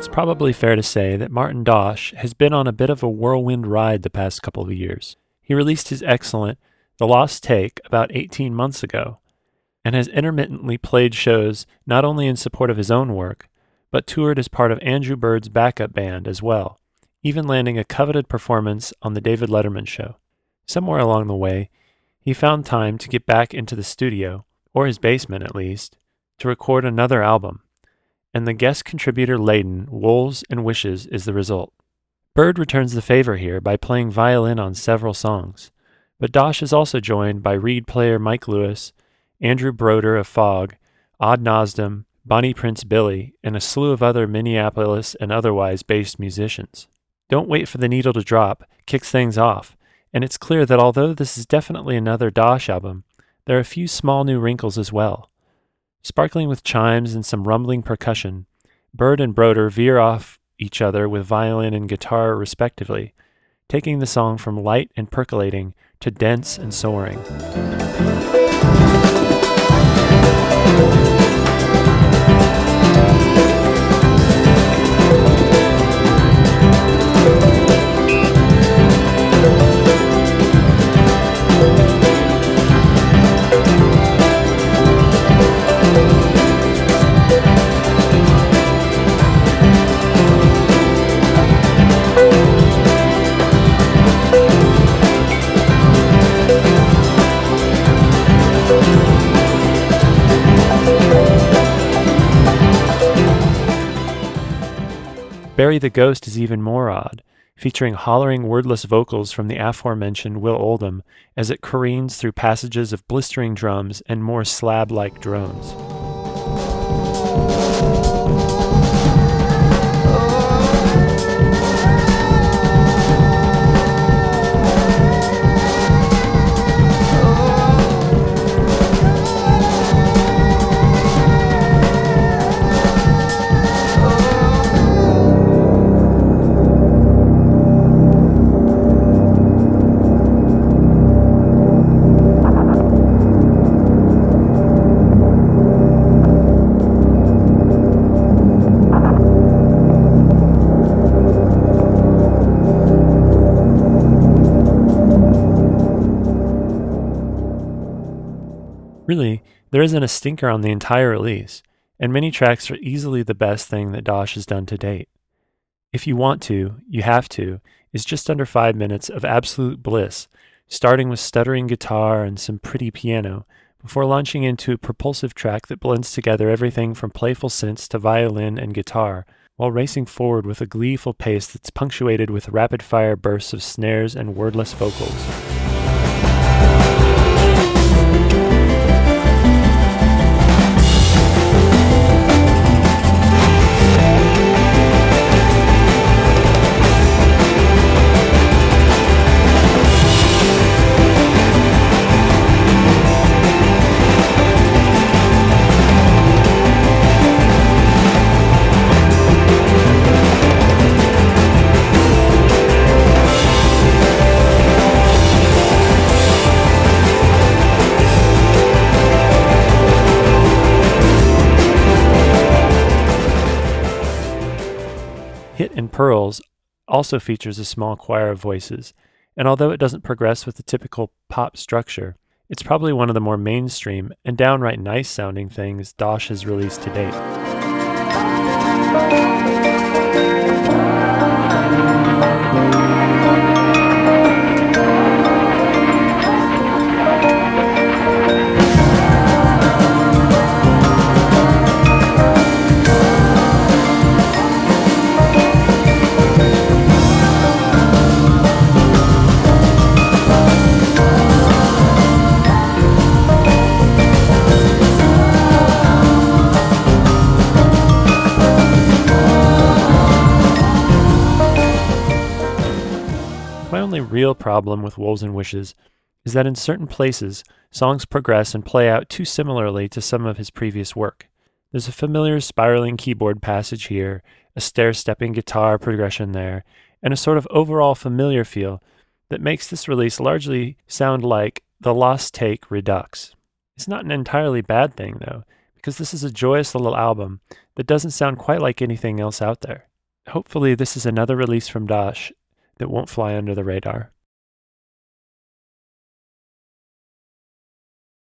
Probably fair to say that Martin Dosh has been on a bit of a whirlwind ride the past couple of years. He released his excellent The Lost Take about 18 months ago, and has intermittently played shows not only in support of his own work, but toured as part of Andrew Bird's backup band as well, even landing a coveted performance on The David Letterman Show. Somewhere along the way, he found time to get back into the studio, or his basement at least, to record another album, and the guest contributor-laden Wolves and Wishes is the result. Bird returns the favor here by playing violin on several songs, but Dosh is also joined by reed player Mike Lewis, Andrew Broder of Fog, Odd Nosdam, Bonnie Prince Billy, and a slew of other Minneapolis and otherwise based musicians. Don't Wait for the Needle to Drop kicks things off, and it's clear that although this is definitely another Dosh album, there are a few small new wrinkles as well. Sparkling with chimes and some rumbling percussion, Bird and Broder veer off each other with violin and guitar respectively, taking the song from light and percolating to dense and soaring. Bury the Ghost is even more odd, featuring hollering wordless vocals from the aforementioned Will Oldham as it careens through passages of blistering drums and more slab-like drones. Really, there isn't a stinker on the entire release, and many tracks are easily the best thing that Dosh has done to date. If You Want To, You Have To is just under 5 minutes of absolute bliss, starting with stuttering guitar and some pretty piano, before launching into a propulsive track that blends together everything from playful synths to violin and guitar, while racing forward with a gleeful pace that's punctuated with rapid-fire bursts of snares and wordless vocals. Hit and Pearls also features a small choir of voices, and although it doesn't progress with the typical pop structure, it's probably one of the more mainstream and downright nice sounding things Dosh has released to date. My only real problem with Wolves and Wishes is that in certain places, songs progress and play out too similarly to some of his previous work. There's a familiar spiraling keyboard passage here, a stair-stepping guitar progression there, and a sort of overall familiar feel that makes this release largely sound like The Lost Take Redux. It's not an entirely bad thing, though, because this is a joyous little album that doesn't sound quite like anything else out there. Hopefully, this is another release from Dosh that won't fly under the radar.